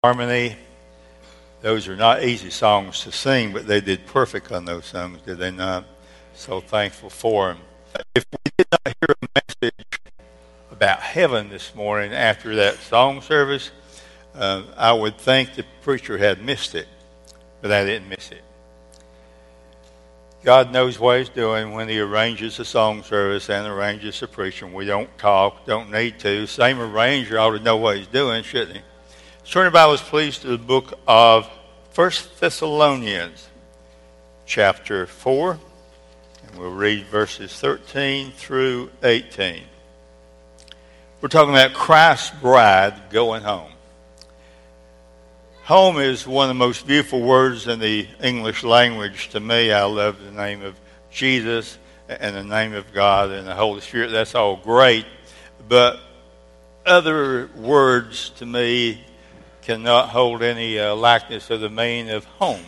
harmony. Those are not easy songs to sing, but they did perfect on those songs, did they not? So thankful for them. If we did not hear a message about heaven this morning after that song service, I would think the preacher had missed it, but I didn't miss it. God knows what He's doing when He arranges a song service and arranges the preaching. We don't talk, don't need to. Same arranger ought to know what He's doing, shouldn't he? Turn your Bibles, please, to the book of 1 Thessalonians, chapter 4, and we'll read verses 13 through 18. We're talking about Christ's bride going home. Home is one of the most beautiful words in the English language to me. I love the name of Jesus and the name of God and the Holy Spirit. That's all great. But other words to me cannot hold any likeness of the meaning of home.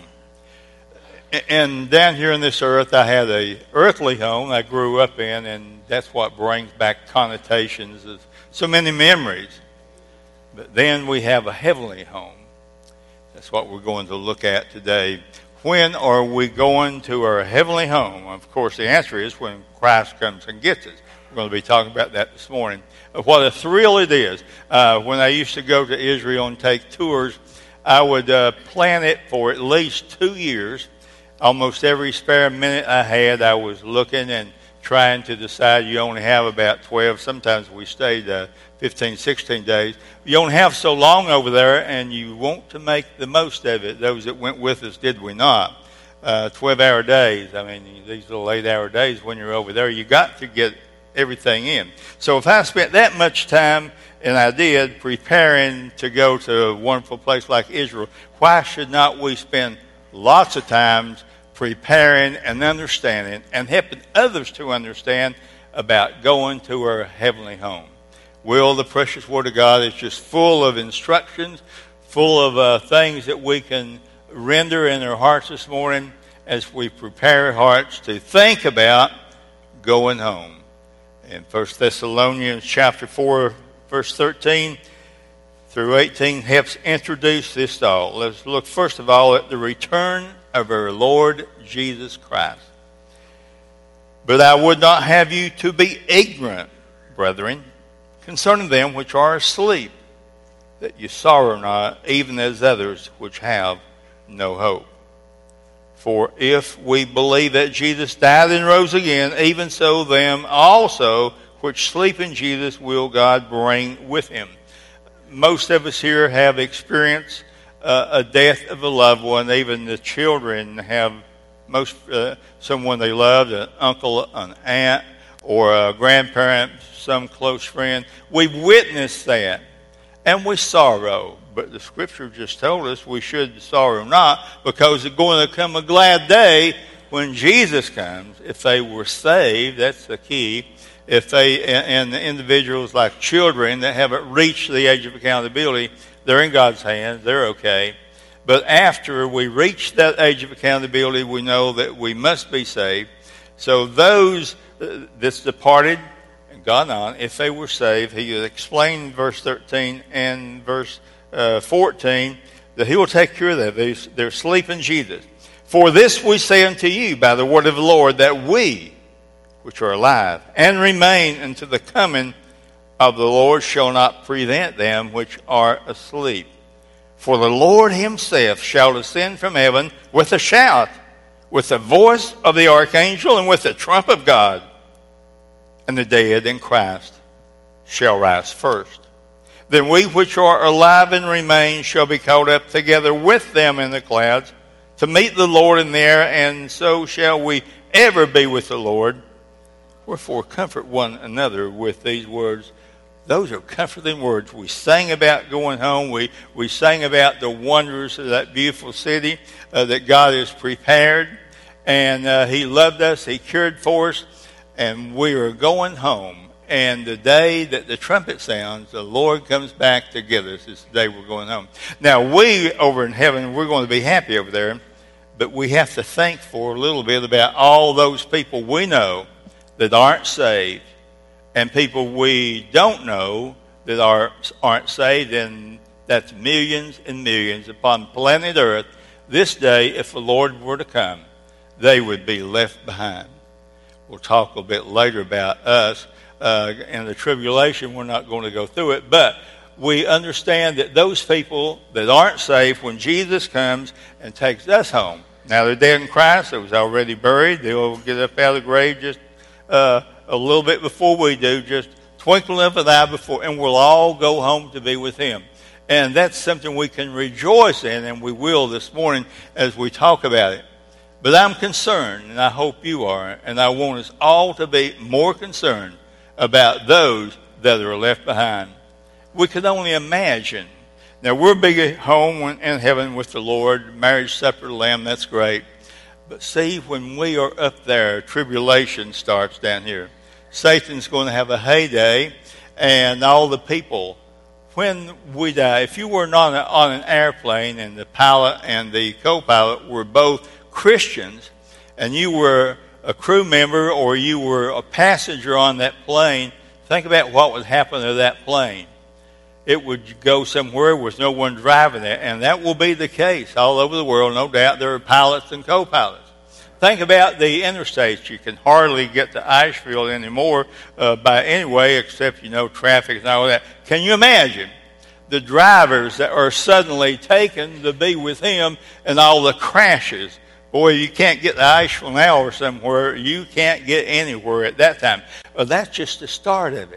And down here on this earth, I had a earthly home I grew up in, and that's what brings back connotations of so many memories. But then we have a heavenly home. That's what we're going to look at today. When are we going to our heavenly home? Of course, the answer is when Christ comes and gets us. We're going to be talking about that this morning. What a thrill it is. When I used to go to Israel and take tours, I would plan it for at least 2 years. Almost every spare minute I had, I was looking and trying to decide. You only have about 12. Sometimes we stayed 15, 16 days. You don't have so long over there, and you want to make the most of it. Those that went with us, did we not? 12-hour days. I mean, these little 8-hour days when you're over there, you got to get everything in. So if I spent that much time, and I did, preparing to go to a wonderful place like Israel, why should not we spend lots of time preparing and understanding and helping others to understand about going to our heavenly home? Well, the precious Word of God is just full of instructions, full of things that we can render in our hearts this morning as we prepare our hearts to think about going home. In 1 Thessalonians chapter 4, verse 13 through 18 helps introduce this all. Let's look first of all at the return of our Lord Jesus Christ. But I would not have you to be ignorant, brethren, concerning them which are asleep, that you sorrow not, even as others which have no hope. For if we believe that Jesus died and rose again, even so them also which sleep in Jesus will God bring with him. Most of us here have experienced a death of a loved one. Even the children have someone they loved, an uncle, an aunt, or a grandparent, some close friend. We've witnessed that, and we sorrow. But the Scripture just told us we should sorrow not, because there's going to come a glad day when Jesus comes. If they were saved, that's the key. If they, and the individuals like children that haven't reached the age of accountability, they're in God's hands, they're okay. But after we reach that age of accountability, we know that we must be saved. So those that's departed and gone on, if they were saved, he explained in verse 13 and verse 14 that he will take care of them. They're asleep in Jesus. For this we say unto you by the word of the Lord, that we which are alive and remain unto the coming of the Lord shall not prevent them which are asleep. For the Lord himself shall descend from heaven with a shout, with the voice of the archangel, and with the trump of God. And the dead in Christ shall rise first. Then we which are alive and remain shall be caught up together with them in the clouds to meet the Lord in the air, and so shall we ever be with the Lord. Wherefore comfort one another with these words. Those are comforting words. We sang about going home. We sang about the wonders of that beautiful city that God has prepared. And he loved us. He cared for us. And we are going home. And the day that the trumpet sounds, the Lord comes back to get us. It's the day we're going home. Now, we over in heaven, we're going to be happy over there. But we have to think for a little bit about all those people we know that aren't saved, and people we don't know that aren't saved, and that's millions and millions, upon planet Earth, this day, if the Lord were to come, they would be left behind. We'll talk a bit later about us in the tribulation. We're not going to go through it, but we understand that those people that aren't saved, when Jesus comes and takes us home, now they're dead in Christ, they was already buried, they'll get up out of the grave just a little bit before we do, just twinkling of an eye before, and we'll all go home to be with Him. And that's something we can rejoice in, and we will this morning as we talk about it. But I'm concerned, and I hope you are, and I want us all to be more concerned about those that are left behind. We can only imagine. Now, we'll be at home in heaven with the Lord, marriage supper of the Lamb, that's great. But see, when we are up there, tribulation starts down here. Satan's going to have a heyday, and all the people, when we die, if you were not on an airplane and the pilot and the co-pilot were both Christians, and you were a crew member or you were a passenger on that plane, think about what would happen to that plane. It would go somewhere with no one driving it, and that will be the case all over the world. No doubt there are pilots and co-pilots. Think about the interstates. You can hardly get to Asheville anymore by any way except, traffic and all that. Can you imagine the drivers that are suddenly taken to be with Him and all the crashes? Boy, you can't get to Asheville now or somewhere. You can't get anywhere at that time. Well, that's just the start of it.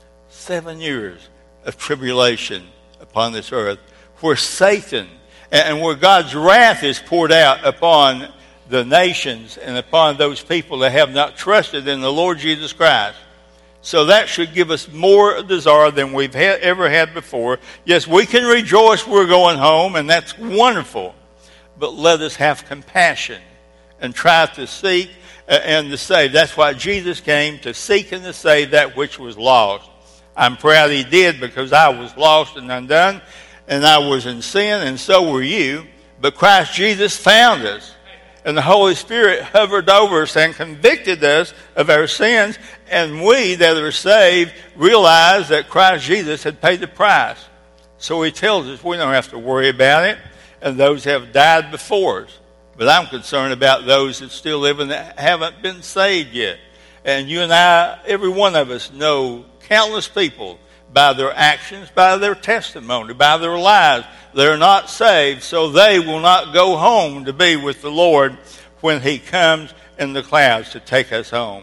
7 years of tribulation upon this earth where Satan and where God's wrath is poured out upon the nations and upon those people that have not trusted in the Lord Jesus Christ. So that should give us more desire than we've ever had before. Yes, we can rejoice we're going home, and that's wonderful. But let us have compassion and try to seek and to save. That's why Jesus came, to seek and to save that which was lost. I'm proud He did, because I was lost and undone, and I was in sin, and so were you. But Christ Jesus found us. And the Holy Spirit hovered over us and convicted us of our sins. And we that are saved realize that Christ Jesus had paid the price. So He tells us we don't have to worry about it. And those have died before us. But I'm concerned about those that still live and that haven't been saved yet. And you and I, every one of us, know countless people by their actions, by their testimony, by their lives. They're not saved, so they will not go home to be with the Lord when He comes in the clouds to take us home.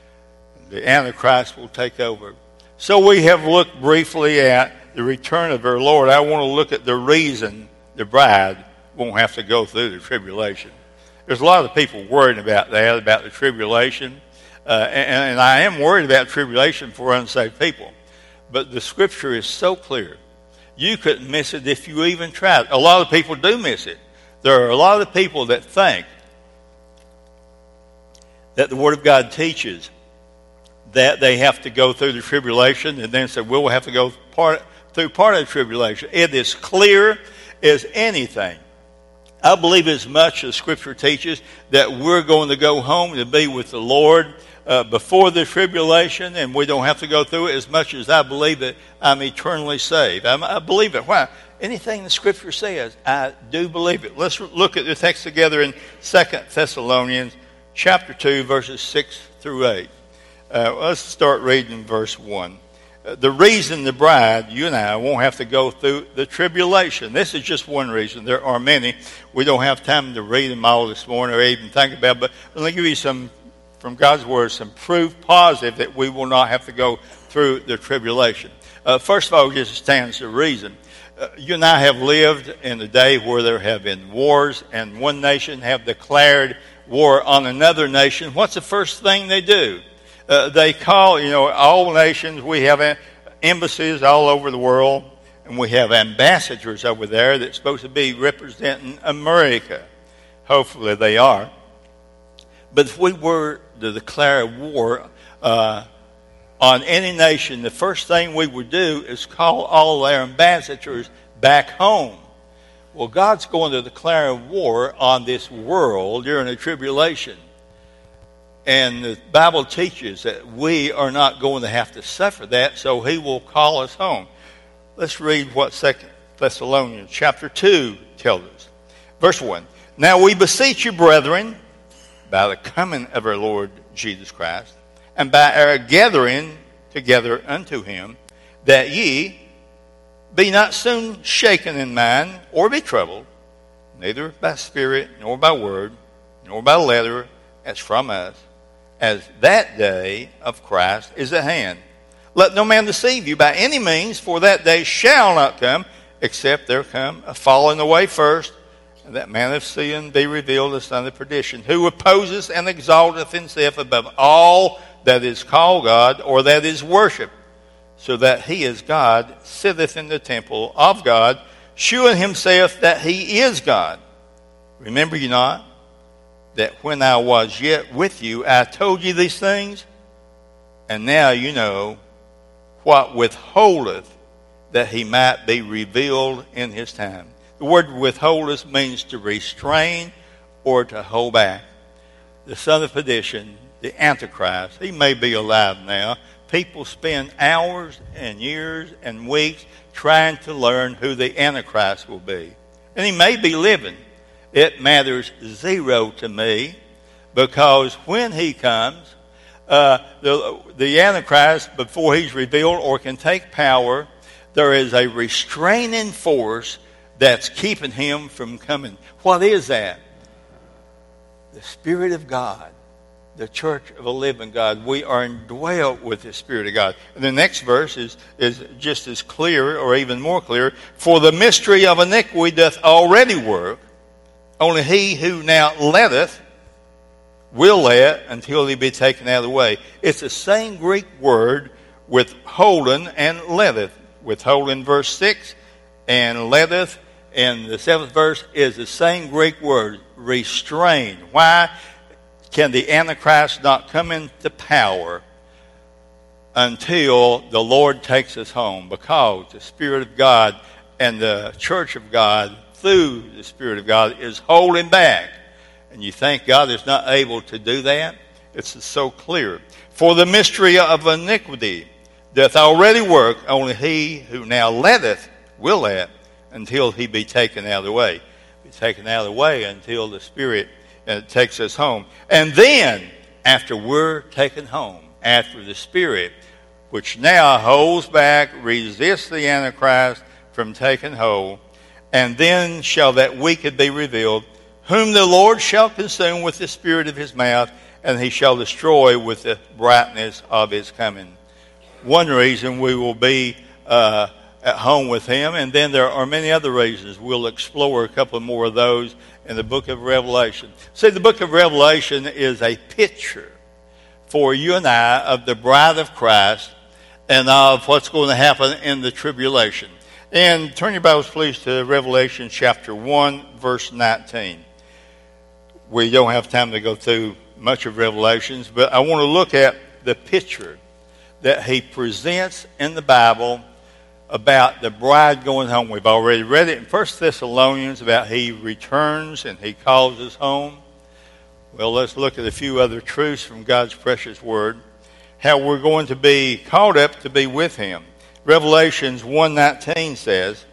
The Antichrist will take over. So we have looked briefly at the return of our Lord. I want to look at the reason the bride won't have to go through the tribulation. There's a lot of people worrying about that, about the tribulation. And I am worried about tribulation for unsaved people. But the Scripture is so clear. You couldn't miss it if you even tried. A lot of people do miss it. There are a lot of people that think that the Word of God teaches that they have to go through the tribulation and then say, we'll have to go through part of the tribulation. It is clear as anything. I believe as much as Scripture teaches that we're going to go home to be with the Lord before the tribulation, and we don't have to go through it, as much as I believe that I'm eternally saved. I believe it. Why? Anything the Scripture says, I do believe it. Let's look at the text together in 2 Thessalonians chapter 2, verses 6 through 8. Let's start reading verse 1. The reason the bride, you and I, won't have to go through the tribulation. This is just one reason. There are many. We don't have time to read them all this morning or even think about it, but let me give you some, from God's Word, some proof positive that we will not have to go through the tribulation. First of all, just stands to reason. You and I have lived in a day where there have been wars, and one nation have declared war on another nation. What's the first thing they do? They call, all nations, we have embassies all over the world, and we have ambassadors over there that's supposed to be representing America. Hopefully they are. But if we were to declare war on any nation, the first thing we would do is call all their ambassadors back home. Well, God's going to declare war on this world during the tribulation. And the Bible teaches that we are not going to have to suffer that, so He will call us home. Let's read what 2 Thessalonians chapter 2 tells us. Verse 1, now we beseech you, brethren, by the coming of our Lord Jesus Christ, and by our gathering together unto him, that ye be not soon shaken in mind, or be troubled, neither by spirit, nor by word, nor by letter, as from us, as that day of Christ is at hand. Let no man deceive you by any means, for that day shall not come, except there come a falling away first, and that man of sin be revealed, the son of perdition, who opposes and exalteth himself above all that is called God, or that is worshipped, so that he is God, sitteth in the temple of God, shewing himself that he is God. Remember you not that when I was yet with you, I told you these things? And now you know what withholdeth, that he might be revealed in his time. The word withholdeth means to restrain or to hold back. The son of perdition, the Antichrist, he may be alive now. People spend hours and years and weeks trying to learn who the Antichrist will be. And he may be living. It matters zero to me, because when he comes, the Antichrist, before he's revealed or can take power, there is a restraining force that's keeping him from coming. What is that? The Spirit of God. The church of a living God. We are indwelt with the Spirit of God. And the next verse is just as clear, or even more clear. For the mystery of iniquity doth already work. Only he who now letteth will let until he be taken out of the way. It's the same Greek word, withholden and letteth. Withholden, verse 6, and letteth, and the 7th verse is the same Greek word, restrain. Why can the Antichrist not come into power until the Lord takes us home? Because the Spirit of God and the church of God, through the Spirit of God, is holding back. And you think God is not able to do that? It's so clear. For the mystery of iniquity doth already work, only he who now letteth will let until he be taken out of the way. Be taken out of the way until the Spirit takes us home. And then, after we're taken home, after the Spirit, which now holds back, resists the Antichrist from taking hold, and then shall that wicked be revealed, whom the Lord shall consume with the spirit of his mouth, and he shall destroy with the brightness of his coming. One reason we will be at home with him, and then there are many other reasons. We'll explore a couple more of those in the book of Revelation. See, the book of Revelation is a picture for you and I of the bride of Christ and of what's going to happen in the tribulation. And turn your Bibles, please, to Revelation chapter 1, verse 19. We don't have time to go through much of Revelations, but I want to look at the picture that he presents in the Bible about the bride going home. We've already read it in 1 Thessalonians about he returns and he calls us home. Well, let's look at a few other truths from God's precious word, how we're going to be called up to be with him. Revelations 1:19 says,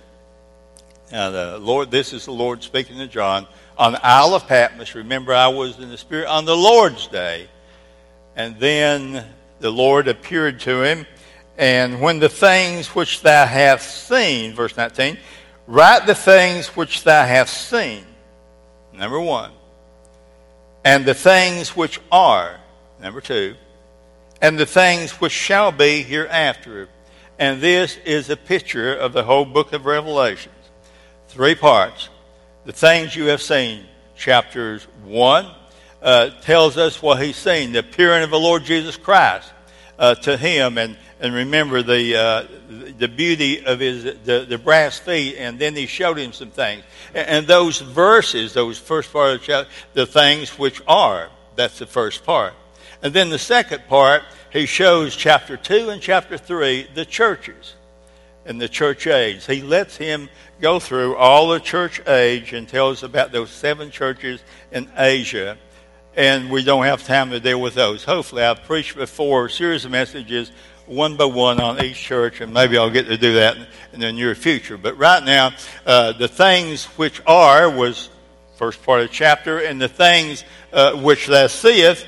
now this is the Lord speaking to John, on the Isle of Patmos. Remember, I was in the Spirit on the Lord's day. And then the Lord appeared to him. And when the things which thou hast seen, verse 19, write the things which thou hast seen, number 1. And the things which are, number 2. And the things which shall be hereafter. And this is a picture of the whole book of Revelations. 3 parts. The things you have seen. Chapters 1 tells us what he's seen. The appearing of the Lord Jesus Christ to him. And remember the beauty of the brass feet. And then he showed him some things. And those verses, those first part of the chapter, the things which are. That's the first part. And then the second part, he shows chapter 2 and chapter 3, the churches and the church age. He lets him go through all the church age and tells about those 7 churches in Asia. And we don't have time to deal with those. Hopefully, I've preached before a series of messages one by one on each church, and maybe I'll get to do that in the near future. But right now, the things which are was first part of the chapter, and the things which thou seest,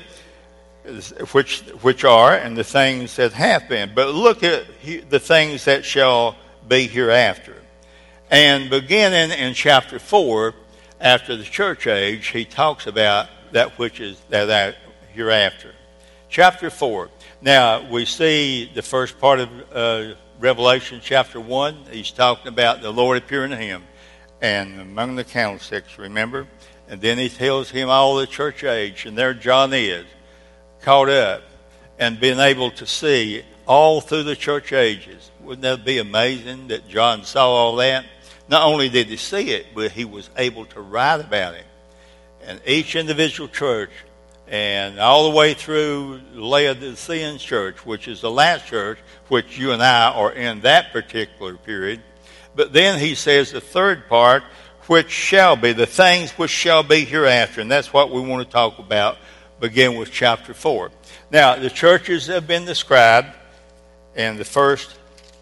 which are, and the things that have been. But look at the things that shall be hereafter. And beginning in chapter 4, after the church age, he talks about that which is that hereafter. Chapter 4. Now, we see the first part of Revelation chapter 1. He's talking about the Lord appearing to him and among the candlesticks, remember? And then he tells him all the church age, and there John is, caught up and being able to see all through the church ages. Wouldn't that be amazing that John saw all that? Not only did he see it, but he was able to write about it. And each individual church, and all the way through Laodicean church, which is the last church, which you and I are in that particular period. But then he says the third part, which shall be, the things which shall be hereafter. And that's what we want to talk about, begin with chapter 4. Now, the churches have been described in the first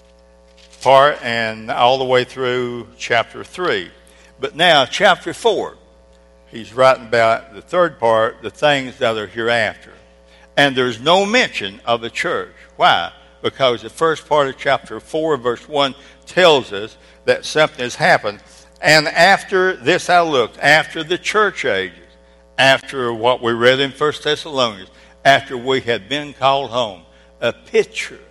part and all the way through chapter 3. But now, chapter 4, he's writing about the third part, the things that are hereafter. And there's no mention of the church. Why? Because the first part of chapter 4, verse 1, tells us that something has happened. And after this I looked, after the church ages, after what we read in 1 Thessalonians, after we had been called home, a picture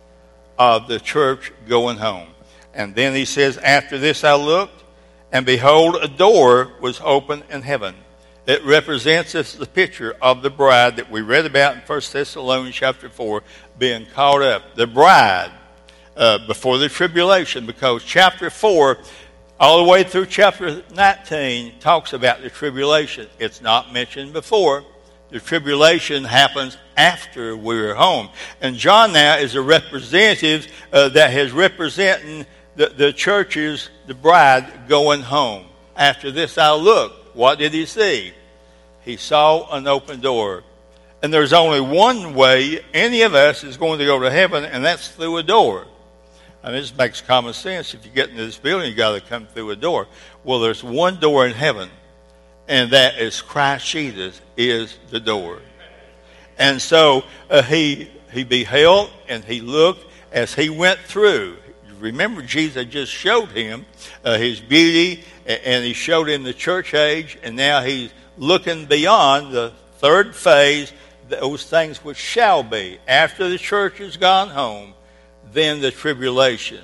of the church going home. And then he says, after this I looked, and behold, a door was opened in heaven. It represents us the picture of the bride that we read about in 1 Thessalonians chapter 4 being caught up. The bride before the tribulation, because chapter 4 all the way through chapter 19 talks about the tribulation. It's not mentioned before. The tribulation happens after we're home. And John now is a representative that is representing the churches, the bride, going home. After this I looked. What did he see? He saw an open door. And there's only one way any of us is going to go to heaven, and that's through a door. I mean, this makes common sense. If you get into this building, you've got to come through a door. Well, there's one door in heaven, and that is Christ Jesus is the door. And so he beheld and he looked as he went through. Remember, Jesus just showed him his beauty, and he showed him the church age, and now he's looking beyond the third phase, those things which shall be. After the church has gone home, then the tribulation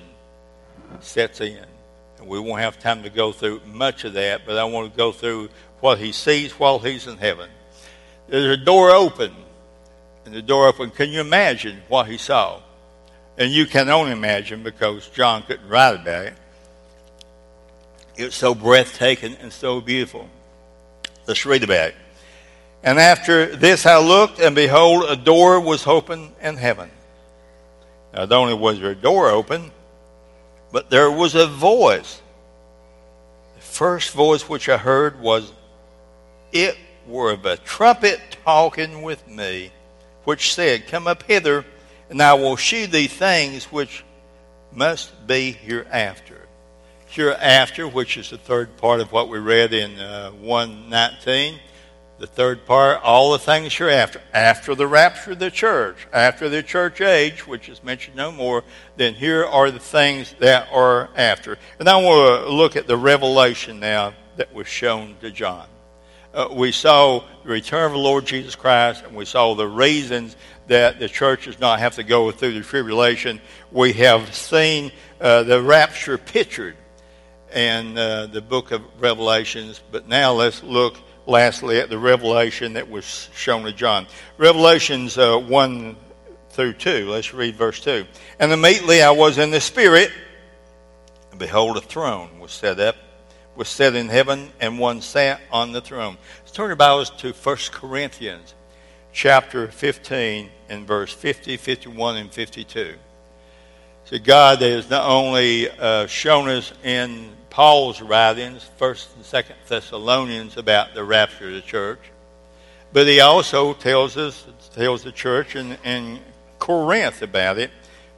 sets in. And we won't have time to go through much of that, but I want to go through what he sees while he's in heaven. There's a door open. And the door open, can you imagine what he saw? And you can only imagine because John couldn't write about it. It was so breathtaking and so beautiful. Let's read about it. And after this I looked, and behold, a door was open in heaven. Now, not only was there a door open, but there was a voice. The first voice which I heard was, it were of a trumpet talking with me, which said, come up hither, and I will shew thee things which must be hereafter. Hereafter, which is the third part of what we read in 1:19. The third part, all the things hereafter. After the rapture of the church, after the church age, which is mentioned no more, then here are the things that are after. And I want to look at the revelation now that was shown to John. We saw the return of the Lord Jesus Christ, and we saw the reasons that the church does not have to go through the tribulation. We have seen the rapture pictured in the book of Revelations, but now let's look lastly at the revelation that was shown to John. Revelations 1 through 2. Let's read verse 2. And immediately I was in the Spirit, and behold, a throne was set in heaven, and one sat on the throne. Let's turn our Bibles to 1 Corinthians chapter 15 and verse 50, 51, and 52. So God has not only shown us in Paul's writings, 1st and 2nd Thessalonians, about the rapture of the church, but he also tells the church in Corinth about it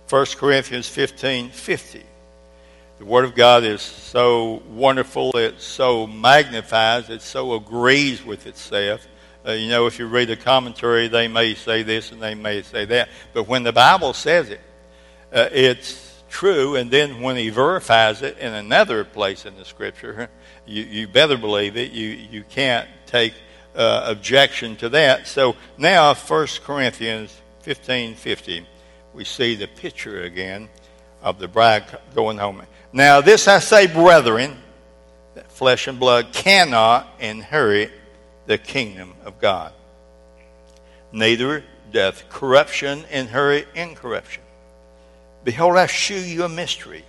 1 Corinthians 15:50. The Word of God is so wonderful, it so magnifies, it so agrees with itself. If you read a commentary, they may say this and they may say that. But when the Bible says it, it's true. And then when he verifies it in another place in the Scripture, you better believe it. You can't take objection to that. So now 1 Corinthians 15:50, we see the picture again of the bride going home. Now this I say, brethren, that flesh and blood cannot inherit the kingdom of God. Neither doth corruption inherit incorruption. Behold, I shew you a mystery.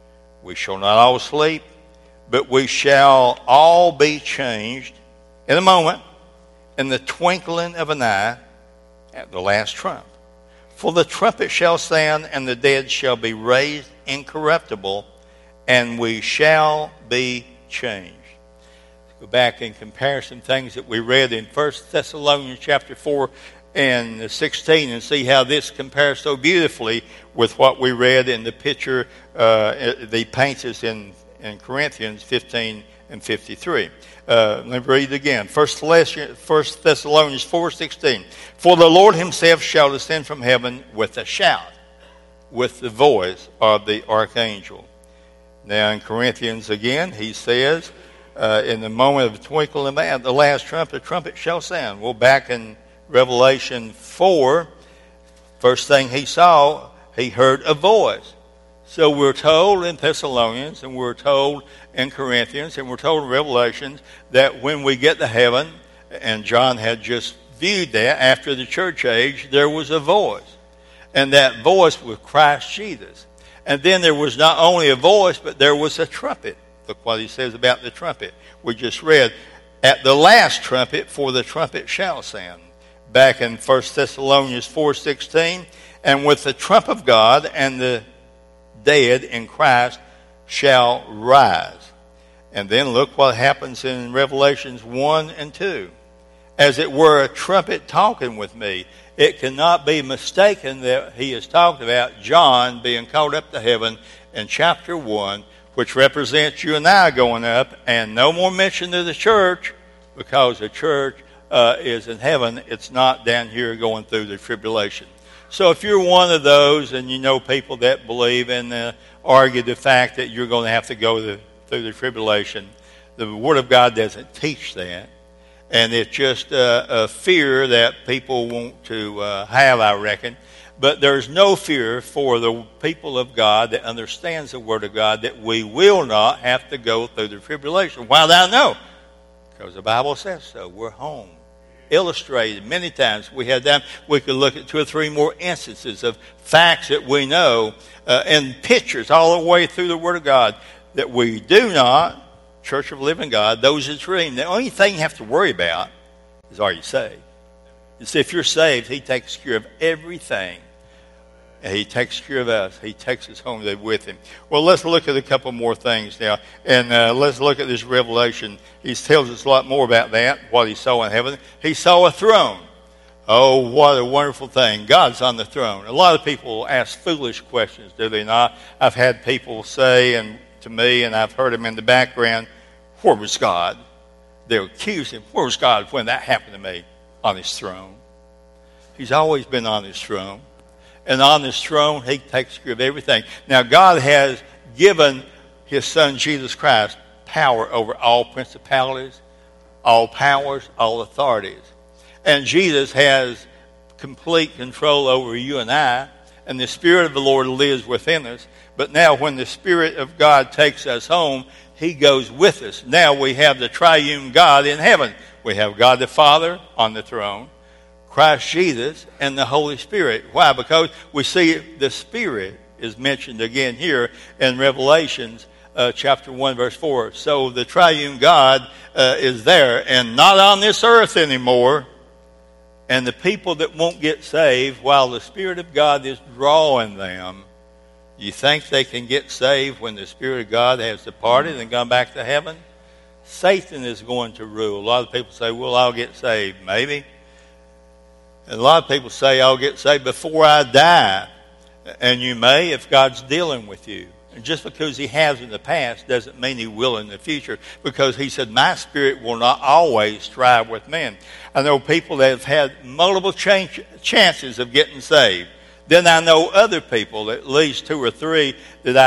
We shall not all sleep, but we shall all be changed in a moment, in the twinkling of an eye, at the last trump. For the trumpet shall sound, and the dead shall be raised incorruptible, and we shall be changed. Let's go back and compare some things that we read in 1 Thessalonians chapter 4 and 16 and see how this compares so beautifully with what we read in the picture they paints us in Corinthians 15 and 53. Let me read it again. 1 Thessalonians 4:16. For the Lord himself shall descend from heaven with a shout, with the voice of the archangel. Now in Corinthians again, he says, in the moment of the twinkle of an eye, at the last trump, the trumpet shall sound. Well, back in Revelation 4, first thing he saw, he heard a voice. So we're told in Thessalonians, and we're told in Corinthians, and we're told in Revelations that when we get to heaven, and John had just viewed that after the church age, there was a voice. And that voice was Christ Jesus. And then there was not only a voice, but there was a trumpet. Look what he says about the trumpet. We just read, at the last trumpet, for the trumpet shall sound. Back in 1 Thessalonians 4:16, and with the trump of God and the dead in Christ shall rise. And then look what happens in Revelations 1 and 2. As it were a trumpet talking with me. It cannot be mistaken that he is talking about John being called up to heaven in chapter 1, which represents you and I going up, and no more mention of the church, because the church is in heaven. It's not down here going through the tribulation. So if you're one of those, and you know people that believe and argue the fact that you're going to have to go through the tribulation, the Word of God doesn't teach that. And it's just a fear that people want to have, I reckon. But there's no fear for the people of God that understands the Word of God that we will not have to go through the tribulation. Why do I know? Because the Bible says so. We're home. Illustrated many times. We could look at 2 or 3 more instances of facts that we know and pictures all the way through the Word of God that we do not, Church of the Living God, those that dream. The only thing you have to worry about is, are you saved? You see, if you're saved, he takes care of everything. And he takes care of us. He takes us home there with him. Well, let's look at a couple more things now. And let's look at this Revelation. He tells us a lot more about that, what he saw in heaven. He saw a throne. Oh, what a wonderful thing. God's on the throne. A lot of people ask foolish questions, do they not? I've had people say to me, and I've heard them in the background, where was God? They accuse him. Where was God when that happened to me? On his throne. He's always been on his throne. And on his throne, he takes care of everything. Now, God has given his Son, Jesus Christ, power over all principalities, all powers, all authorities. And Jesus has complete control over you and I. And the Spirit of the Lord lives within us. But now when the Spirit of God takes us home, he goes with us. Now we have the triune God in heaven. We have God the Father on the throne, Christ Jesus, and the Holy Spirit. Why? Because we see the Spirit is mentioned again here in Revelations chapter 1, verse 4. So the triune God is there and not on this earth anymore. And the people that won't get saved, while the Spirit of God is drawing them, you think they can get saved when the Spirit of God has departed and gone back to heaven? Satan is going to rule. A lot of people say, well, I'll get saved. Maybe. And a lot of people say, I'll get saved before I die. And you may if God's dealing with you. And just because he has in the past doesn't mean he will in the future, because he said, my spirit will not always strive with men. I know people that have had multiple chances of getting saved. Then I know other people, at least 2 or 3,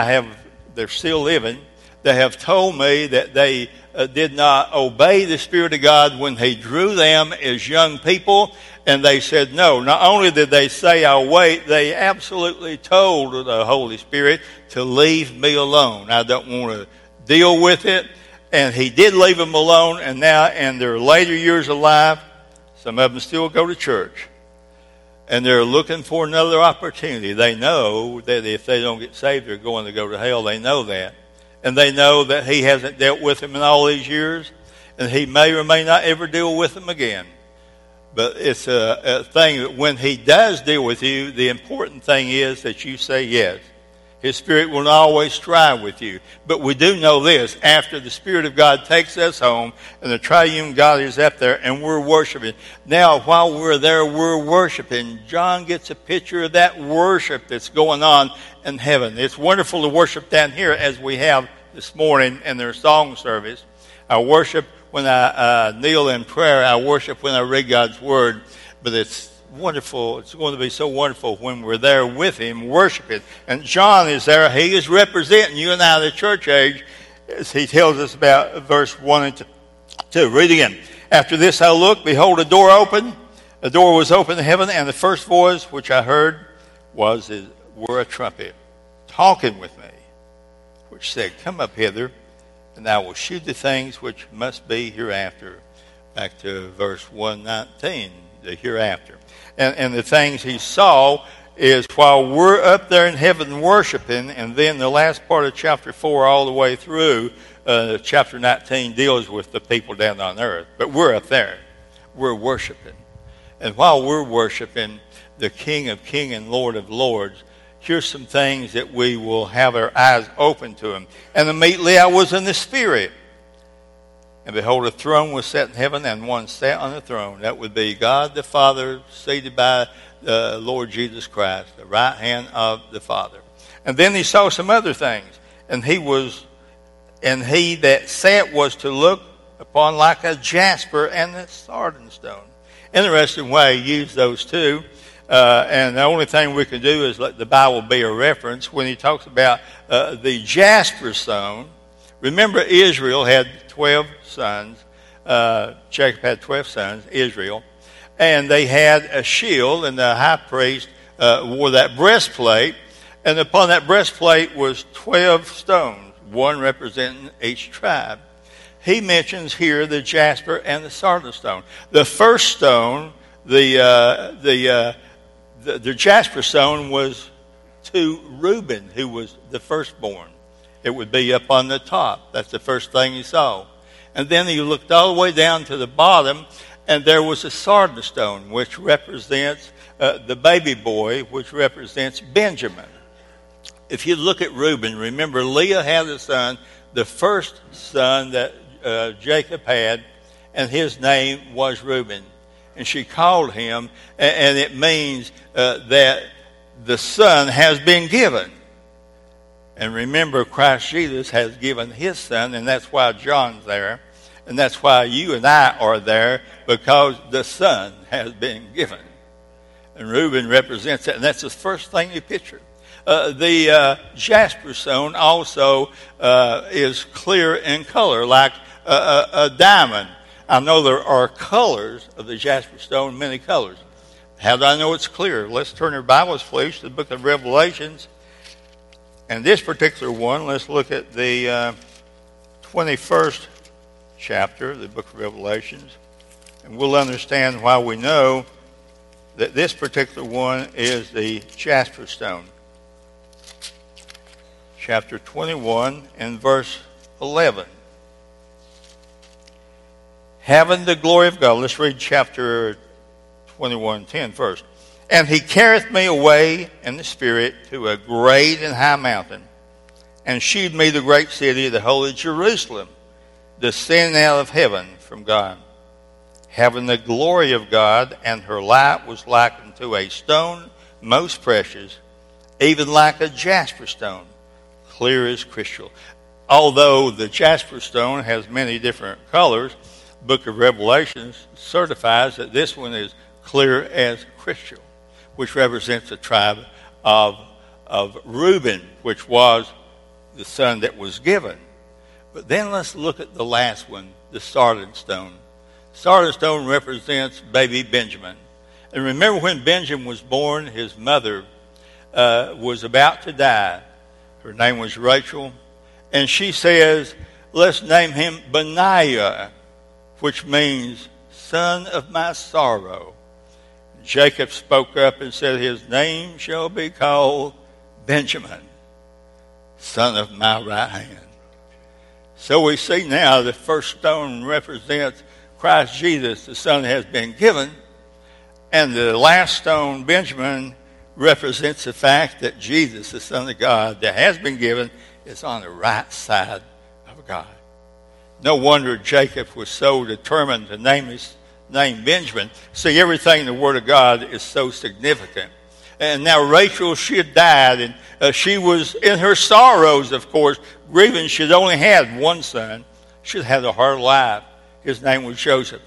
they're still living, that have told me that they did not obey the Spirit of God when he drew them as young people. And they said no. Not only did they say, I'll wait, they absolutely told the Holy Spirit to leave me alone. I don't want to deal with it. And he did leave them alone. And now in their later years of life, some of them still go to church. And they're looking for another opportunity. They know that if they don't get saved, they're going to go to hell. They know that. And they know that he hasn't dealt with them in all these years. And he may or may not ever deal with them again. But it's a thing that when he does deal with you, the important thing is that you say yes. His Spirit will not always strive with you. But we do know this, after the Spirit of God takes us home and the triune God is up there and we're worshiping. Now, while we're there, we're worshiping. John gets a picture of that worship that's going on in heaven. It's wonderful to worship down here as we have this morning in their song service. I worship when I kneel in prayer. I worship when I read God's Word. But it's wonderful. It's going to be so wonderful when we're there with him, worshiping. And John is there. He is representing you and I, the church age, as he tells us about verse 1 and 2. Read again. After this I looked, behold, a door opened. A door was opened in heaven, and the first voice which I heard were a trumpet, talking with me, which said, come up hither, and I will shew the things which must be hereafter. Back to verse 119, the hereafter. And the things he saw is while we're up there in heaven worshiping, and then the last part of chapter 4 all the way through, chapter 19 deals with the people down on earth. But we're up there. We're worshiping. And while we're worshiping the King of Kings and Lord of Lords, here's some things that we will have our eyes open to him. And immediately I was in the Spirit. And behold, a throne was set in heaven, and one sat on the throne. That would be God the Father, seated by the Lord Jesus Christ, the right hand of the Father. And then he saw some other things. And he that sat was to look upon like a jasper and a sardine stone. Interesting way he used those two. And the only thing we can do is let the Bible be a reference. When he talks about the jasper stone, remember Israel had 12 sons. Jacob had 12 sons, Israel. And they had a shield, and the high priest wore that breastplate. And upon that breastplate was 12 stones, one representing each tribe. He mentions here the jasper and the sardine stone. The first stone, the jasper stone, was to Reuben, who was the firstborn. It would be up on the top. That's the first thing he saw. And then he looked all the way down to the bottom, and there was a sardine stone, which represents the baby boy, which represents Benjamin. If you look at Reuben, remember Leah had a son, the first son that Jacob had, and his name was Reuben. And she called him, and it means that the son has been given. And remember, Christ Jesus has given his son, and that's why John's there. And that's why you and I are there, because the son has been given. And Reuben represents that, and that's the first thing you picture. The jasper stone also is clear in color, like a diamond. I know there are colors of the jasper stone, many colors. How do I know it's clear? Let's turn our Bibles, please, to the book of Revelations. And this particular one, let's look at the 21st chapter of the book of Revelations. And we'll understand why we know that this particular one is the jasper stone. Chapter 21 and verse 11. Having the glory of God. Let's read chapter 21:10 first. And he carrieth me away in the Spirit to a great and high mountain, and shewed me the great city, the holy Jerusalem, descending out of heaven from God, having the glory of God, and her light was like unto a stone most precious, even like a jasper stone, clear as crystal. Although the jasper stone has many different colors, the book of Revelation certifies that this one is clear as crystal, which represents the tribe of Reuben, which was the son that was given. But then let's look at the last one, the sardine stone. Sardine stone represents baby Benjamin. And remember when Benjamin was born, his mother was about to die. Her name was Rachel. And she says, let's name him Benaiah, which means son of my sorrow. Jacob spoke up and said, his name shall be called Benjamin, son of my right hand. So we see now the first stone represents Christ Jesus, the son that has been given. And the last stone, Benjamin, represents the fact that Jesus, the Son of God, that has been given, is on the right side of God. No wonder Jacob was so determined to name his name Benjamin. See, everything in the Word of God is so significant. And now Rachel, she had died, and she was in her sorrows, of course, grieving. She had only had one son. She had had a hard life. His name was Joseph.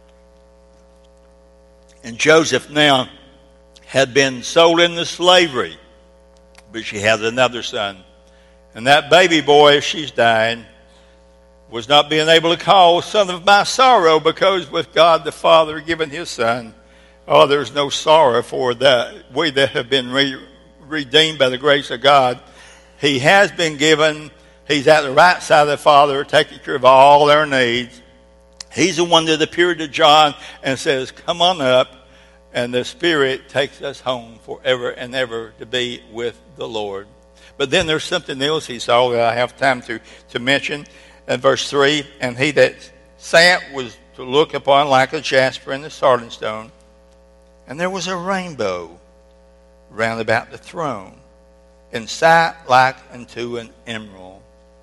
And Joseph now had been sold into slavery, but she had another son. And that baby boy, she's dying, was not being able to call son of my sorrow, because with God the Father giving his son, oh, there's no sorrow for that. We that have been redeemed by the grace of God, he has been given. He's at the right side of the Father, taking care of all their needs. He's the one that appeared to John and says, come on up. And the Spirit takes us home forever and ever to be with the Lord. But then there's something else he saw that I have time to mention. In verse 3, and he that sat was to look upon like a jasper and the sardine stone. And there was a rainbow round about the throne, in sight like unto an emerald.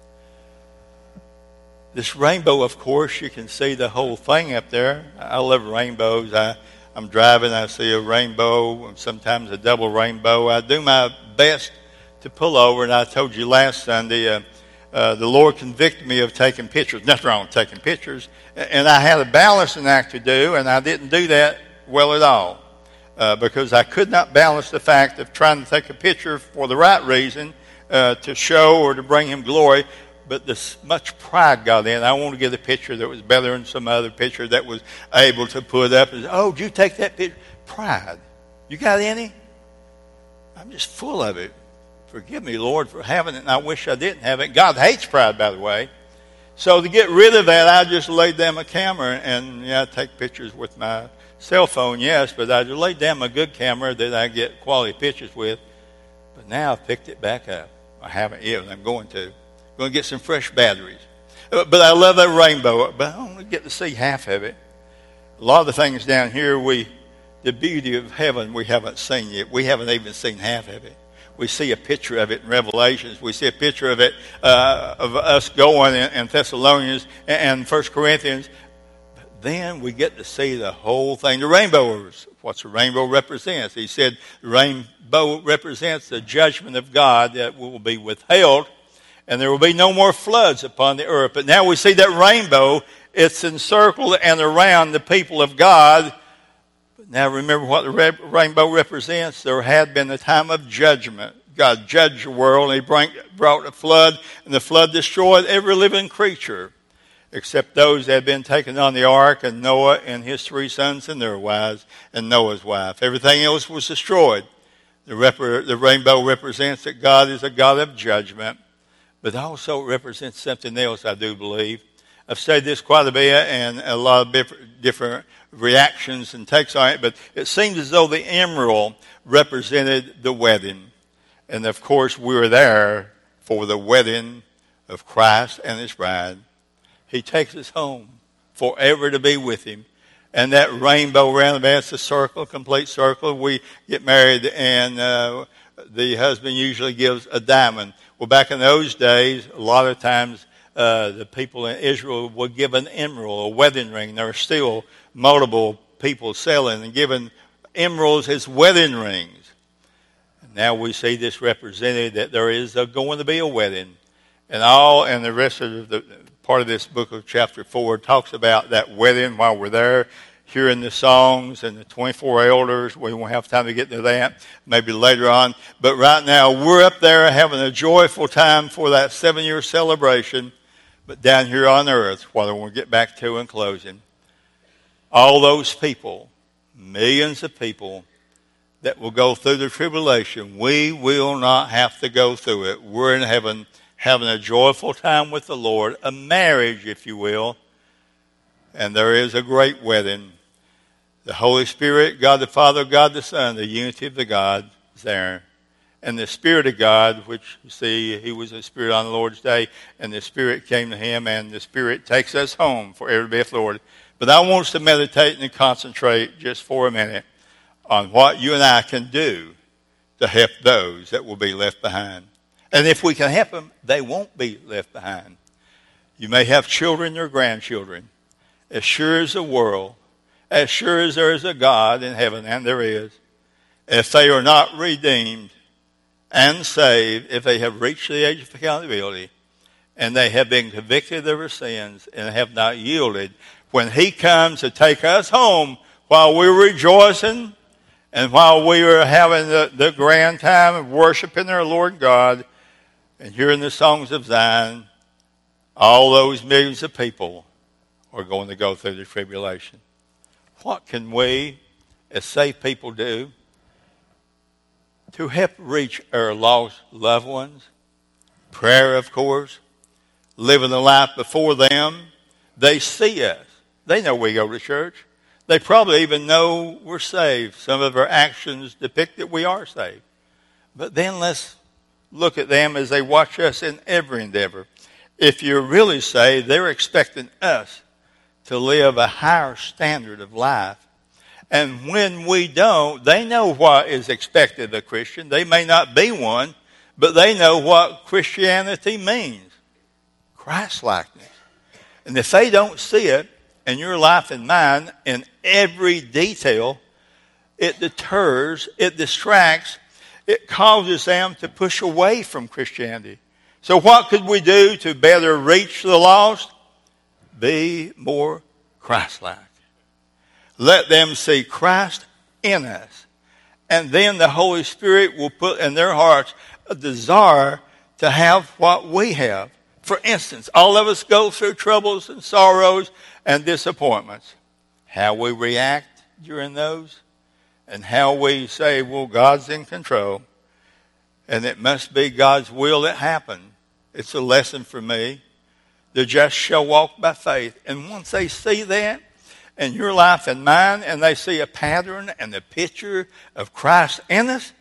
This rainbow, of course, you can see the whole thing up there. I love rainbows. I'm driving, I see a rainbow, sometimes a double rainbow. I do my best to pull over, and I told you last Sunday, the Lord convicted me of taking pictures. Nothing wrong with taking pictures. And I had a balancing act to do, and I didn't do that well at all. Because I could not balance the fact of trying to take a picture for the right reason, to show or to bring him glory. But this much pride got in. I want to get a picture that was better than some other picture that was able to put up. And, oh, did you take that picture? Pride. You got any? I'm just full of it. Forgive me, Lord, for having it, and I wish I didn't have it. God hates pride, by the way. So to get rid of that, I just laid down my camera, and I take pictures with my cell phone, yes, but I just laid down my good camera that I get quality pictures with. But now I've picked it back up. I haven't yet, and I'm going to get some fresh batteries. But I love that rainbow, but I only get to see half of it. A lot of the things down here, the beauty of heaven, we haven't seen yet. We haven't even seen half of it. We see a picture of it in Revelations. We see a picture of it, of us going in Thessalonians and 1 Corinthians. But then we get to see the whole thing. The rainbow, what's the rainbow represents? He said the rainbow represents the judgment of God that will be withheld, and there will be no more floods upon the earth. But now we see that rainbow, it's encircled and around the people of God. But now remember what the rainbow represents. There had been a time of judgment. God judged the world, and he brought a flood, and the flood destroyed every living creature, except those that had been taken on the ark, and Noah and his 3 sons and their wives, and Noah's wife. Everything else was destroyed. The rainbow represents that God is a God of judgment, but also represents something else, I do believe. I've said this quite a bit, and a lot of different reactions and takes on it, but it seems as though the emerald represented the wedding. And of course, we were there for the wedding of Christ and his bride. He takes us home forever to be with him. And that rainbow around the back, it's a circle, a complete circle. We get married, and the husband usually gives a diamond. Well, back in those days, a lot of times the people in Israel would give an emerald, a wedding ring. There are still multiple people selling and giving emeralds as wedding rings. Now we see this represented that there is going to be a wedding. And the rest of the part of this book of chapter 4 talks about that wedding while we're there, hearing the songs and the 24 elders. We won't have time to get to that, maybe later on. But right now, we're up there having a joyful time for that 7-year celebration. But down here on earth, what we'll get back to in closing, all those people, millions of people that will go through the tribulation, we will not have to go through it. We're in heaven having a joyful time with the Lord, a marriage, if you will. And there is a great wedding. The Holy Spirit, God the Father, God the Son, the unity of the God is there. And the Spirit of God, which you see, he was a Spirit on the Lord's day, and the Spirit came to him, and the Spirit takes us home forever to be with the Lord. But I want us to meditate and concentrate just for a minute on what you and I can do to help those that will be left behind. And if we can help them, they won't be left behind. You may have children or grandchildren. As sure as the world, as sure as there is a God in heaven, and there is, if they are not redeemed and saved, if they have reached the age of accountability, and they have been convicted of their sins and have not yielded, when he comes to take us home while we're rejoicing and while we are having the grand time of worshiping our Lord God and hearing the songs of Zion, all those millions of people are going to go through the tribulation. What can we, as saved people, do to help reach our lost loved ones? Prayer, of course. Living the life before them. They see us. They know we go to church. They probably even know we're saved. Some of our actions depict that we are saved. But then let's look at them as they watch us in every endeavor. If you're really saved, they're expecting us to live a higher standard of life. And when we don't, they know what is expected of a Christian. They may not be one, but they know what Christianity means. Christ-likeness. And if they don't see it in your life and mine in every detail, it deters, it distracts, it causes them to push away from Christianity. So what could we do to better reach the lost? Be more Christ-like. Let them see Christ in us. And then the Holy Spirit will put in their hearts a desire to have what we have. For instance, all of us go through troubles and sorrows and disappointments. How we react during those and how we say, well, God's in control and it must be God's will that happened. It's a lesson for me. The just shall walk by faith. And once they see that in your life and mine, and they see a pattern and the picture of Christ in us,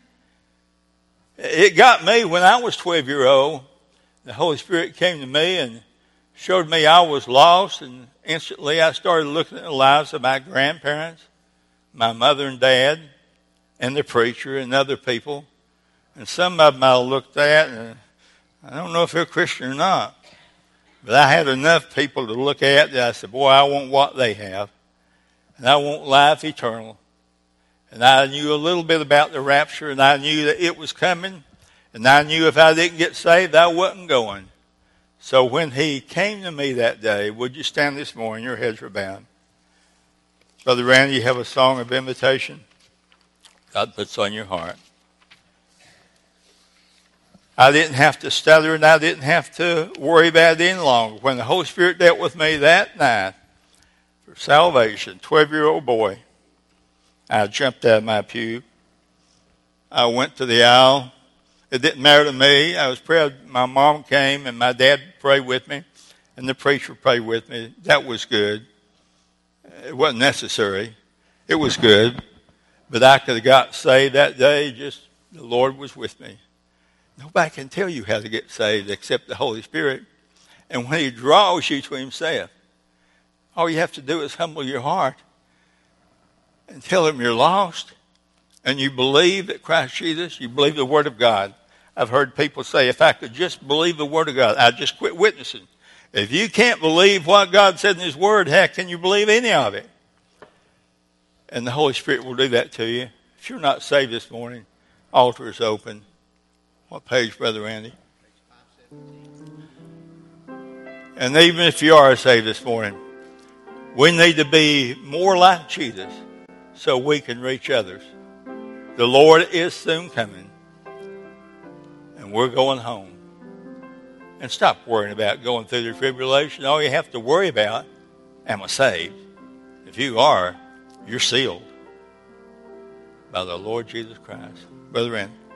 it got me when I was 12-year-old. The Holy Spirit came to me and showed me I was lost, and instantly I started looking at the lives of my grandparents, my mother and dad, and the preacher and other people. And some of them I looked at, and I don't know if they're Christian or not. But I had enough people to look at that I said, boy, I want what they have. And I want life eternal. And I knew a little bit about the rapture, and I knew that it was coming. And I knew if I didn't get saved, I wasn't going. So when he came to me that day, would you stand this morning? Your heads are bowed. Brother Randy, you have a song of invitation God puts on your heart. I didn't have to stutter, and I didn't have to worry about it any longer. When the Holy Spirit dealt with me that night for salvation, 12-year-old boy, I jumped out of my pew. I went to the aisle. It didn't matter to me. I was proud. My mom came, and my dad prayed with me, and the preacher prayed with me. That was good. It wasn't necessary. It was good. But I could have got saved that day. Just the Lord was with me. Nobody can tell you how to get saved except the Holy Spirit. And when he draws you to himself, all you have to do is humble your heart and tell him you're lost and you believe that Christ Jesus, you believe the Word of God. I've heard people say, if I could just believe the Word of God, I'd just quit witnessing. If you can't believe what God said in his Word, how can you believe any of it? And the Holy Spirit will do that to you. If you're not saved this morning, Altar is open. What page, Brother Randy? And even if you are saved this morning, we need to be more like Jesus so we can reach others. The Lord is soon coming, and we're going home. And stop worrying about going through the tribulation. All you have to worry about, am I saved? If you are, you're sealed by the Lord Jesus Christ. Brother Randy.